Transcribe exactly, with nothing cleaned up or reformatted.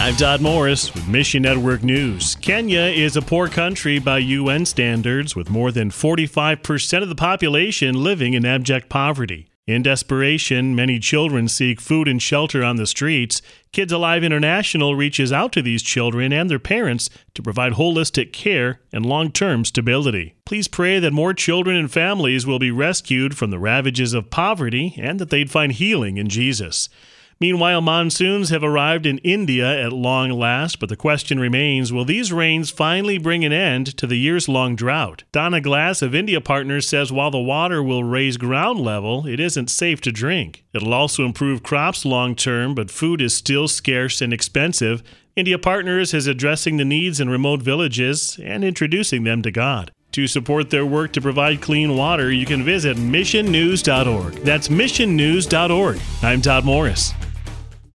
I'm Todd Morris with Mission Network News. Kenya is a poor country by U N standards, with more than forty-five percent of the population living in abject poverty. In desperation, many children seek food and shelter on the streets. Kids Alive International reaches out to these children and their parents to provide holistic care and long-term stability. Please pray that more children and families will be rescued from the ravages of poverty and that they'd find healing in Jesus. Meanwhile, monsoons have arrived in India at long last, but the question remains, will these rains finally bring an end to the years-long drought? Donna Glass of India Partners says while the water will raise ground level, it isn't safe to drink. It'll also improve crops long-term, but food is still scarce and expensive. India Partners is addressing the needs in remote villages and introducing them to God. To support their work to provide clean water, you can visit mission news dot org. That's mission news dot org. I'm Todd Morris.